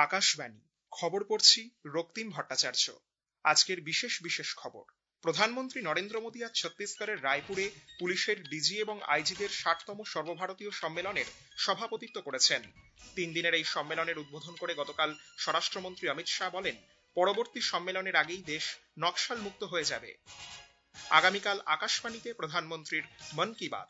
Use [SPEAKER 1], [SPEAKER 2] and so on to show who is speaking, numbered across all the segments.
[SPEAKER 1] আকাশবাণী খবর পড়ছি রক্তিম ভট্টাচার্য। আজকের বিশেষ খবর। প্রধানমন্ত্রী নরেন্দ্র মোদী আজ ছত্তিশগড়ের রায়পুরে পুলিশের ডিজি এবং আইজিদের ৬০তম সর্বভারতীয় সম্মেলনের সভাপতিত্ব করেছেন। ৩ দিনের এই সম্মেলনের উদ্বোধন করে গতকাল স্বরাষ্ট্রমন্ত্রী অমিত শাহ বলেন, পরবর্তী সম্মেলনের আগেই দেশ নকশাল মুক্ত হয়ে যাবে। আগামীকাল আকাশবাণীতে প্রধানমন্ত্রীর মন কি বাত।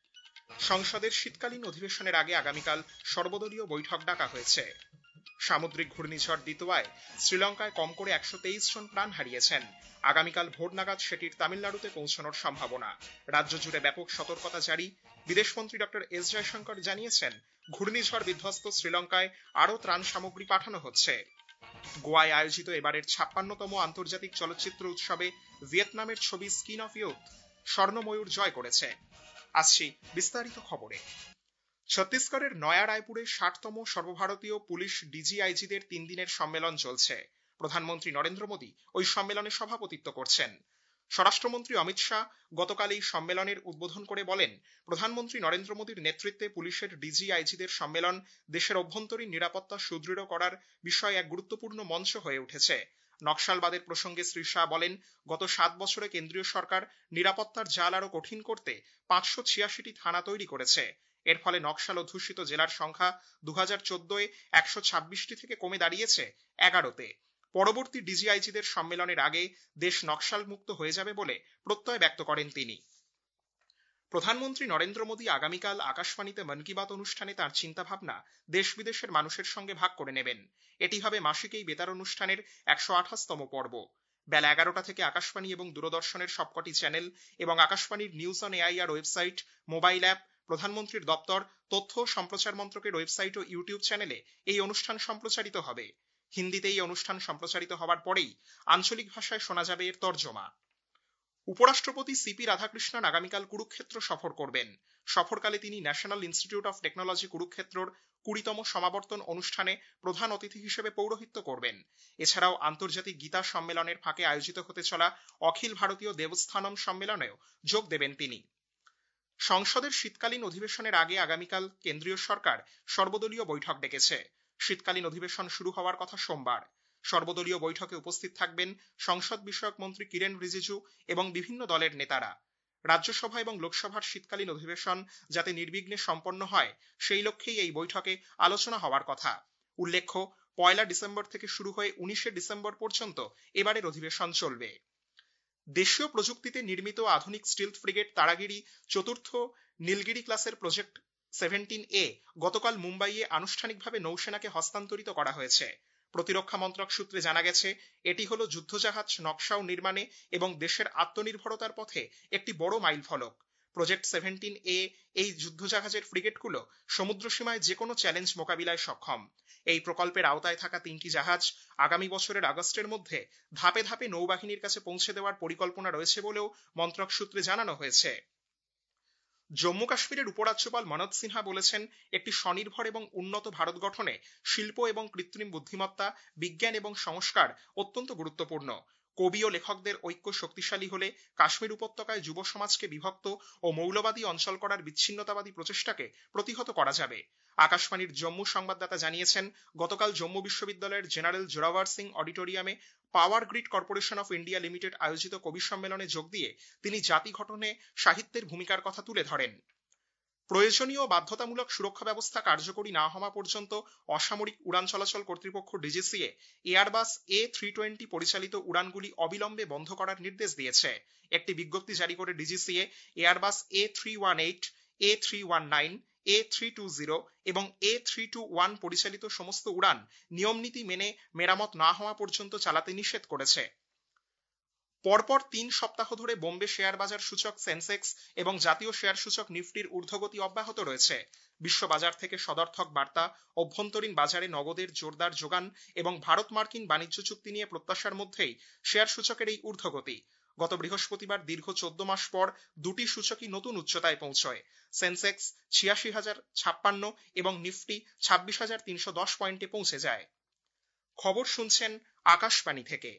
[SPEAKER 1] সংসদের শীতকালীন অধিবেশনের আগে আগামীকাল সর্বদলীয় বৈঠক ডাকা হয়েছে। সামুদ্রিক ঘূর্ণিঝড় দিতোয়ায় শ্রীলঙ্কায় কম করে ১২৩ জন প্রাণ হারিয়েছেন। আগামীকাল ভোর নাগাদ সেটির তামিলনাড়ুতে পৌঁছানোর সম্ভাবনা। রাজ্য জুড়ে ব্যাপক সতর্কতা জারি। বিদেশমন্ত্রী ডক্টর এস জয়শঙ্কর জানিয়েছেন, ঘূর্ণিঝড় বিধ্বস্ত শ্রীলঙ্কায় আরও ত্রাণ সামগ্রী পাঠানো হচ্ছে। গোয়ায় আয়োজিত এবারের ৫৬তম আন্তর্জাতিক চলচ্চিত্র উৎসবে ভিয়েতনামের ছবি স্কিন অফ ইয়ুথ স্বর্ণময়ূর জয় করেছে। আসছি বিস্তারিত খবরে। ছত্তিশগড়ের নয়া রায়পুরে ৬০তম সর্বভারতীয় পুলিশ ডিজিআইজিদের ৩ দিনের সম্মেলন চলছে। প্রধানমন্ত্রী নরেন্দ্র মোদী ওই সম্মেলনে সভাপতিত্ব করছেন। স্বরাষ্ট্রমন্ত্রী অমিত শাহ গতকাল এই সম্মেলনের উদ্বোধন করে বলেন, প্রধানমন্ত্রী নরেন্দ্র মোদীর নেতৃত্বে পুলিশের ডিজিআইজিদের সম্মেলন দেশের অভ্যন্তরীণ নিরাপত্তা সুদৃঢ় করার বিষয়ে এক গুরুত্বপূর্ণ মঞ্চ হয়ে উঠেছে। নকশালবাদের প্রসঙ্গে শ্রী শাহ বলেন, গত ৭ বছরে কেন্দ্রীয় সরকার নিরাপত্তার জাল আরও কঠিন করতে ৫৮৬টি থানা তৈরি করেছে। এর ফলে নকশাল অধ্যুষিত জেলার সংখ্যা ২০১৪-এ ১২৬টি থেকে কমে দাঁড়িয়েছে ১১তে। পরবর্তী ডিজিআইজিদের সম্মেলনের আগে দেশ নকশাল মুক্ত হয়ে যাবে বলে প্রত্যয় ব্যক্ত করেন তিনি। প্রধানমন্ত্রী নরেন্দ্র মোদী আগামীকাল আকাশবাণীতে মন কি বাত অনুষ্ঠানে তাঁর চিন্তাভাবনা দেশ বিদেশের মানুষের সঙ্গে ভাগ করে নেবেন। এটি হবে মাসিক এই বেতার অনুষ্ঠানের ১২৮তম পর্ব। বেলা ১১টা থেকে আকাশবাণী এবং দূরদর্শনের সবকটি চ্যানেল এবং আকাশবাণীর news on AIR website, mobile app, প্রধানমন্ত্রীর দপ্তর, তথ্য ও সম্প্রচার মন্ত্রকের ওয়েবসাইট ও ইউটিউব চ্যানেলে এই অনুষ্ঠান সম্প্রচারিত হবে। হিন্দিতে এই অনুষ্ঠান সম্প্রচারিত হওয়ার পরেই আঞ্চলিক ভাষায় শোনা যাবে এর তর্জমা। উপরাষ্ট্রপতি সিপি রাধাকৃষ্ণন আগামীকাল কুরুক্ষেত্র সফর করবেন। সফরকালে তিনি ন্যাশনাল ইনস্টিটিউট অফ টেকনোলজি কুরুক্ষেত্রর ২০তম সমাবর্তন অনুষ্ঠানে প্রধান অতিথি হিসেবে পৌরোহিত্য করবেন। এছাড়াও আন্তর্জাতিক গীতা সম্মেলনের ফাঁকে আয়োজিত হতে চলা অখিল ভারতীয় দেবস্থানম সম্মেলনেও যোগ দেবেন তিনি। সংসদের শীতকালীন অধিবেশনের আগে আগামীকাল কেন্দ্রীয় সরকার সর্বদলীয় বৈঠক ডেকেছে। শীতকালীন অধিবেশন শুরু হওয়ার কথা সোমবার। সর্বদলীয় বৈঠকে উপস্থিত থাকবেন সংসদ বিষয়ক মন্ত্রী কিরেন রিজিজু এবং বিভিন্ন দলের নেতারা। রাজ্যসভা এবং লোকসভার শীতকালীন অধিবেশন যাতে নির্বিঘ্নে সম্পন্ন হয় সেই লক্ষ্যেই এই বৈঠকে আলোচনা হওয়ার কথা। উল্লেখ্য, ১ ডিসেম্বর থেকে শুরু হয়ে ১৯ ডিসেম্বর পর্যন্ত এবারের অধিবেশন চলবে। দেশীয় প্রযুক্তিতে নির্মিত আধুনিক স্টিলথ ফ্রিগেট তারাগিরি ৪র্থ নীলগিরি ক্লাসের প্রজেক্ট 17A গতকাল মুম্বাইয়ে আনুষ্ঠানিকভাবে নৌসেনাকে হস্তান্তরিত করা হয়েছে। প্রতিরক্ষা মন্ত্রক সূত্রে জানা গেছে, এটি হলো যুদ্ধজাহাজ নকশা ও নির্মাণে এবং দেশের আত্মনির্ভরতার পথে একটি বড় মাইলফলক। প্রজেক্ট 17A এই যুদ্ধজাহাজের ফ্রিগেটগুলো সমুদ্রসীমায় যে কোনো চ্যালেঞ্জ মোকাবিলায় সক্ষম। এই প্রকল্পের আওতায় থাকা 3টি জাহাজ আগামী বছরের আগস্টের মধ্যে ধাপে ধাপে নৌবাহিনীর কাছে পৌঁছে দেওয়ার পরিকল্পনা রয়েছে বলেও মন্ত্রক সূত্রে জানানো হয়েছে। জম্মু কাশ্মীরের উপরাজ্যপাল মনোজ সিনহা বলেছেন, একটি স্বনির্ভর এবং উন্নত ভারত গঠনে শিল্প এবং কৃত্রিম বুদ্ধিমত্তা, বিজ্ঞান এবং সংস্কার অত্যন্ত গুরুত্বপূর্ণ। কবি ও লেখকদের ঐক্য শক্তিশালী হলে কাশ্মীর উপত্যকায় যুব সমাজকে বিভক্ত ও মৌলবাদী অঞ্চল করার বিচ্ছিন্নতাবাদী প্রচেষ্টাকে প্রতিহত করা যাবে। আকাশবাণীর জম্মু সংবাদদাতা জানিয়েছেন, গতকাল জম্মু বিশ্ববিদ্যালয়ের জেনারেল জোরাভার সিং অডিটোরিয়ামে Power Grid Corporation of India Limited আয়োজিত কবি সম্মেলনে যোগ দিয়ে তিনি জাতি গঠনে সাহিত্যের ভূমিকার কথা তুলে ধরেন। প্রয়োজনীয় বাধ্যতামূলক সুরক্ষা ব্যবস্থা কার্যকরী না হওয়া পর্যন্ত অসামরিক উড়ান চলাচল কর্তৃপক্ষ ডিজিসিএ এয়ারবাস A320 পরিচালিত উড়ানগুলি অবিলম্বে বন্ধ করার নির্দেশ দিয়েছে। একটি বিজ্ঞপ্তি জারি করে DGCA Airbus A318, A319, A320 এবং A321 পরিচালিত সমস্ত উড়ান নিয়মনীতি মেনে মেরামত না হওয়া পর্যন্ত চালাতে নিষেধ করেছে। পরপর ৩ সপ্তাহ ধরে বোম্বে শেয়ার বাজার সূচক সেন্সেক্স এবং জাতীয় শেয়ার সূচক নিফটির ঊর্ধ্বগতি অব্যাহত রয়েছে। বিশ্ব বাজার থেকে সদর্থক বার্তা, অভ্যন্তরীণ বাজারে নগদের জোরদার যোগান এবং ভারত মার্কিন বাণিজ্য চুক্তি নিয়ে প্রত্যাশার মধ্যেই শেয়ার সূচকের এই ঊর্ধ্বগতি। গত বৃহস্পতিবার দীর্ঘ ১৪ মাস পর দুটি সূচকই নতুন উচ্চতায় পৌঁছয়। সেন্সেক্স ৮৬,০৫৬ এবং নিফটি ২৬,৩১০ পয়েন্টে পৌঁছে যায়। খবর শুনছেন আকাশবাণী থেকে।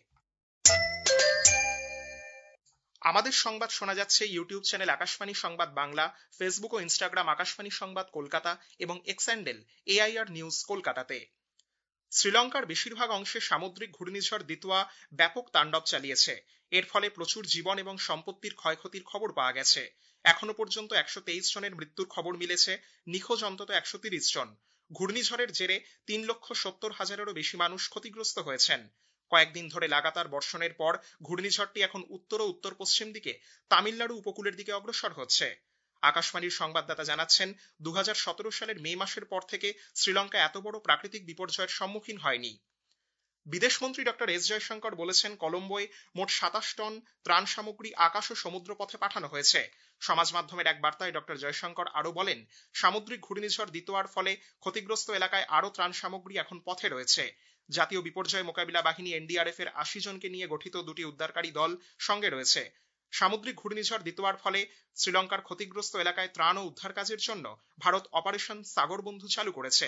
[SPEAKER 1] আমাদের সংবাদ শোনা যাচ্ছে ইউটিউব চ্যানেল আকাশবাণী সংবাদ বাংলা, ফেসবুক ও ইনস্টাগ্রাম আকাশবাণী সংবাদ কলকাতা এবং এক্স হ্যান্ডেল AIR নিউজ কলকাতাতে। শ্রীলঙ্কার বেশিরভাগ অংশে সামুদ্রিক ঘূর্ণিঝড় দিতোয়া ব্যাপক তাণ্ডব চালিয়েছে। এর ফলে প্রচুর জীবন এবং সম্পত্তির ক্ষয়ক্ষতির খবর পাওয়া গেছে। এখনো পর্যন্ত 123 জনের মৃত্যুর খবর মিলেছে, নিখোঁজ অন্তত 130 জন। ঘূর্ণিঝড়ের জেরে 3,70,000-এরও বেশি মানুষ ক্ষতিগ্রস্ত হয়েছেন। কয়েকদিন ধরে লাগাতার বর্ষণের পর ঘূর্ণিঝড়টি এখন উত্তর ও উত্তর পশ্চিম দিকে তামিলনাড়ু উপকূলের দিকে অগ্রসর হচ্ছে। আকাশবাণীর সংবাদদাতা জানাচ্ছেন, 2017 সালের মে মাসের পর থেকে শ্রীলঙ্কা এত বড় প্রাকৃতিক বিপর্যয়ের সম্মুখীন হয়নি। বিদেশমন্ত্রী ডক্টর এস জয়শঙ্কর বলেছেন, কলম্বোয় মোট 27 টন ত্রাণ সামগ্রী আকাশ ও সমুদ্র পথে পাঠানো হয়েছে। সমাজ মাধ্যমের এক বার্তায় ডক্টর জয়শঙ্কর আরো বলেন, সামুদ্রিক ঘূর্ণিঝড় দিতোয়ার ফলে ক্ষতিগ্রস্ত এলাকায় আরো ত্রাণ সামগ্রী এখন পথে রয়েছে। জাতীয় বিপর্যয় মোকাবিলা বাহিনী এনডিআরএফ এর 80 জনকে নিয়ে গঠিত দুটি উদ্ধারকারী দল সঙ্গে রয়েছে। সামুদ্রিক ঘূর্ণিঝড় দিতোয়ার ফলে শ্রীলঙ্কার ক্ষতিগ্রস্ত এলাকায় ত্রাণ ও উদ্ধার কাজের জন্য ভারত অপারেশন সাগর বন্ধু চালু করেছে।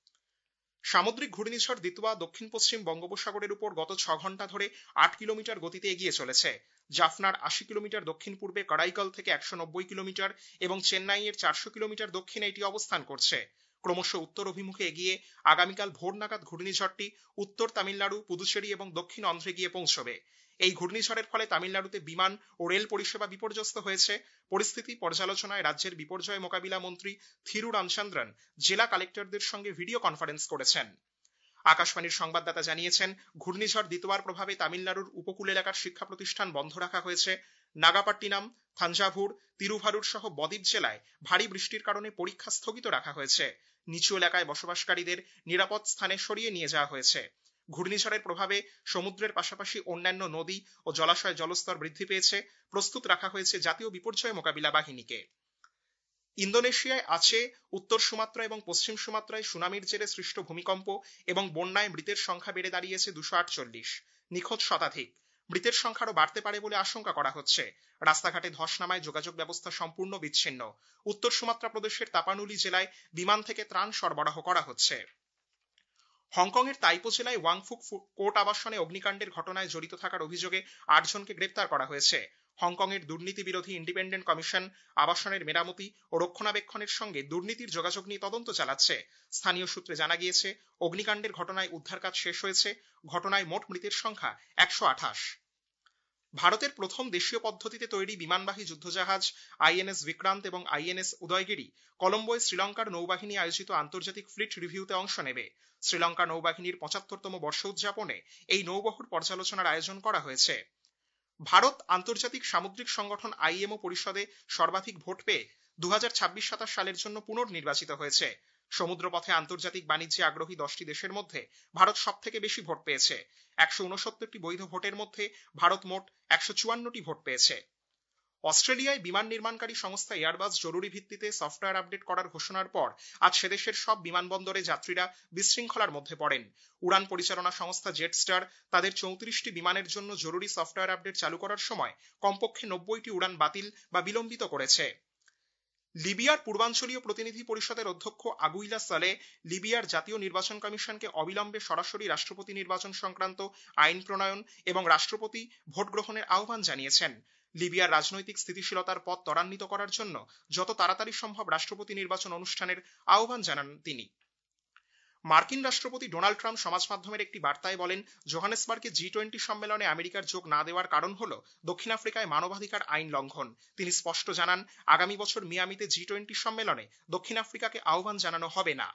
[SPEAKER 1] সামুদ্রিক ঘূর্ণিঝড় দিতোয়া দক্ষিণ পশ্চিম বঙ্গোপসাগরের উপর গত 6 ঘন্টা ধরে 8 কিলোমিটার গতিতে এগিয়ে চলেছে। জাফনার 80 কিলোমিটার দক্ষিণ পূর্বে, কড়াইকাল থেকে 190 কিলোমিটার এবং চেন্নাইয়ের 400 কিলোমিটার দক্ষিণে এটি অবস্থান করছে। ক্রমশ উত্তর অভিমুখে এগিয়ে আগামীকাল ভোর নাগাদ ঘূর্ণিঝড়টি উত্তর তামিলনাড়ু, পুদুচেরি এবং দক্ষিণ অন্ধ্রে গিয়ে পৌঁছবে। এই ঘূর্ণিঝড়ের ফলে তামিলনাড়ুতে বিমান ও রেল পরিষেবা বিপর্যস্ত হয়েছে। পরিস্থিতি পর্যালোচনায় রাজ্যের বিপর্যয় মোকাবিলা মন্ত্রী থিরু রামচন্দ্রন জেলা কালেক্টরদের সঙ্গে ভিডিও কনফারেন্স করেছেন। আকাশবাণীর সংবাদদাতা জানিয়েছেন, ঘূর্ণিঝড় দিতোয়ার প্রভাবে তামিলনাড়ুর উপকূল এলাকার শিক্ষা প্রতিষ্ঠান বন্ধ রাখা হয়েছে। নাগাপাট্টিনাম, থাঞ্জাভুর, তিরুভারুর সহ বদ্বীপ জেলায় ভারী বৃষ্টির কারণে পরীক্ষা স্থগিত রাখা হয়েছে। নিচু এলাকায় বসবাসকারীদের নিরাপদ স্থানে সরিয়ে নিয়ে যাওয়া হয়েছে। ঘূর্ণিঝড়ের প্রভাবে সমুদ্রের পাশাপাশি অন্যান্য নদী ও জলাশয় জলস্তর বৃদ্ধি পেয়েছে। প্রস্তুত রাখা হয়েছে জাতীয় বিপর্যয় মোকাবিলা বাহিনীকে। ইন্দোনেশিয়ায় আছে উত্তর সুমাত্রা এবং পশ্চিম সুমাত্রায় সুনামির জেরে সৃষ্ট ভূমিকম্প এবং বন্যায় মৃতের সংখ্যা বেড়ে দাঁড়িয়েছে 248, নিখোঁজ শতাধিক। মৃতের সংখ্যা আরো বাড়তে পারে বলে আশঙ্কা করা হচ্ছে। রাস্তাঘাটে ধস নামায় যোগাযোগ ব্যবস্থা সম্পূর্ণ বিচ্ছিন্ন। উত্তর সুমাত্রা প্রদেশের তাপানুলি জেলায় বিমান থেকে ত্রাণ সরবরাহ করা হচ্ছে। হংকং এর তাইপো জেলায় ওয়াংফুক কোর্ট আবাসনে অগ্নিকাণ্ডের ঘটনায় জড়িত থাকার অভিযোগে 8 জনকে গ্রেপ্তার করা হয়েছে। হংকং এর দুর্নীতি বিরোধী ইন্ডিপেন্ডেন্ট কমিশন আবাসনের মেরামতি ও রক্ষণাবেক্ষণের সঙ্গে দুর্নীতির যোগাযোগ নিয়ে তদন্ত চালাচ্ছে। স্থানীয় সূত্রে জানা গিয়েছে, অগ্নিকাণ্ডের ঘটনায় উদ্ধার কাজ শেষ হয়েছে। ঘটনায় মোট মৃতের সংখ্যা 128। ভারতের প্রথম দেশীয় পদ্ধতিতে তৈরি বিমানবাহী যুদ্ধজাহাজ আইএনএস বিক্রান্ত এবং আইএনএস উদয়গিরি কলম্বোয় শ্রীলঙ্কার নৌবাহিনী আয়োজিত আন্তর্জাতিক ফ্লিট রিভিউতে অংশ নেবে। শ্রীলঙ্কা নৌবাহিনীর 75তম বর্ষ উদযাপনে এই নৌবহর পর্যালোচনার আয়োজন করা হয়েছে। ভারত আন্তর্জাতিক সামুদ্রিক সংগঠন আইএমও পরিষদে সর্বাধিক ভোট পেয়ে 2026-27 সালের জন্য পুনর্নির্বাচিত হয়েছে। সমুদ্রপথে আন্তর্জাতিক বাণিজ্যে আগ্রহী 10টি দেশের মধ্যে ভারত সবথেকে বেশি ভোট পেয়েছে। 169টি বৈধ ভোটের মধ্যে ভারত মোট 154টি ভোট পেয়েছে। অস্ট্রেলিয়ায় বিমান নির্মাণকারী সংস্থা এয়ারবাস জরুরি ভিত্তিতে সফটওয়্যার আপডেট করার ঘোষণার পর আজ সেদেশের সব বিমানবন্দরে যাত্রীরা বিশৃঙ্খলার মধ্যে পড়েন। উড়ান পরিচালনা সংস্থা জেটস্টার তাদের 34টি বিমানের জন্য জরুরি সফটওয়্যার আপডেট চালু করার সময় কমপক্ষে 90টি উড়ান বাতিল বা বিলম্বিত করেছে। লিবিয়ার পূর্বাঞ্চলীয় প্রতিনিধি পরিষদের অধ্যক্ষ আগুইলা সালে লিবিয়ার জাতীয় নির্বাচন কমিশনকে অবিলম্বে সরাসরি রাষ্ট্রপতি নির্বাচন সংক্রান্ত আইন প্রণয়ন এবং রাষ্ট্রপতি ভোট গ্রহণের আহ্বান জানিয়েছেন। লিবিয়ার রাজনৈতিক স্থিতিশীলতার পথ ত্বরান্বিত করার জন্য যত তাড়াতাড়ি সম্ভব রাষ্ট্রপতি নির্বাচন অনুষ্ঠানের আহ্বান জানান তিনি। মার্কিন রাষ্ট্রপতি ডোনাল্ড ট্রাম্প সমাজ মাধ্যমের একটি বার্তায় বলেন, জোহানেসবার্গে G20 সম্মেলনে আমেরিকার যোগ না দেওয়ার কারণ হলো দক্ষিণ আফ্রিকায় মানবাধিকার আইন লঙ্ঘন। তিনি স্পষ্ট জানান, আগামী বছর মিয়ামিতে G20 সম্মেলনে দক্ষিণ আফ্রিকাকে আহ্বান জানানো হবে না।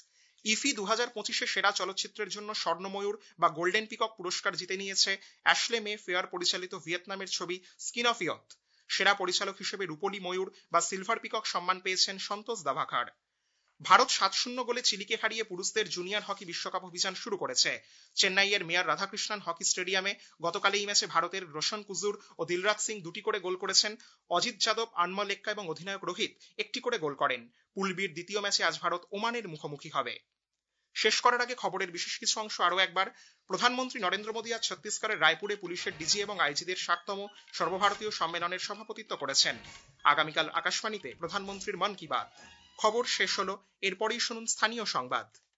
[SPEAKER 1] ইফি 2025-এ সেরা চলচ্চিত্রের জন্য স্বর্ণময়ূর বা গোল্ডেন পিকক পুরস্কার জিতে নিয়েছে অ্যাশলে মে ফেয়ার পরিচালিত ভিয়েতনামের ছবি স্কিন অফ ইয়থ। সেরা পরিচালক হিসেবে রূপলী ময়ূর বা সিলভার পিকক সম্মান পেয়েছেন সন্তোষ দাভাকার। ভারত 7-0 গোলে চিলিকে হারিয়ে পুরুষদের জুনিয়র হকি বিশ্বকাপ অভিযান শুরু করেছে। চেন্নাইয়ের মেয়র রাধাকৃষ্ণন হকি স্টেডিয়ামে গতকাল এই ম্যাচে ভারতের রোশন কুজুর ও দিলরাজ সিং 2টি করে গোল করেছেন। অজিত যাদব, আনমল এক্কা এবং অধিনায়ক রোহিত 1টি করে গোল করেন। পুল বির দ্বিতীয় ম্যাচে আজ ভারত ওমানের মুখোমুখি হবে। শেষ করার আগে খবরের বিশেষ কিছু অংশ আরও একবার। প্রধানমন্ত্রী নরেন্দ্র মোদী আজ ছত্তিশগড়ের রায়পুরে পুলিশের ডিজি এবং আইজিদের 60তম সর্বভারতীয় সম্মেলনের সভাপতিত্ব করেছেন। আগামীকাল আকাশবাণীতে প্রধানমন্ত্রীর মন কি বাত। খবর শেষ হলো, এরপরেই শুনুন স্থানীয় সংবাদ।